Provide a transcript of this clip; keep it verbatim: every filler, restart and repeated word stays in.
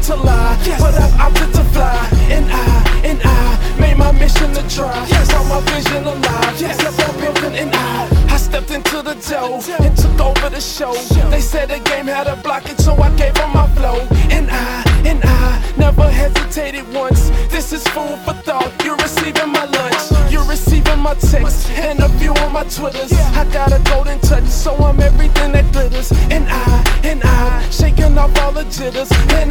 to lie, but I've opted to fly. And I, and I made my mission to try. Saw my vision alive, kept on building. And I, I stepped into the dough and took over the show. They said the game had a blockage, so I gave them my flow. And I, and I never hesitated once. This is food for thought. You're receiving my lunch, you're receiving my text, and a few on my Twitters. I got a golden touch, so I'm everything that glitters. And I, and I shaking off all the jitters. And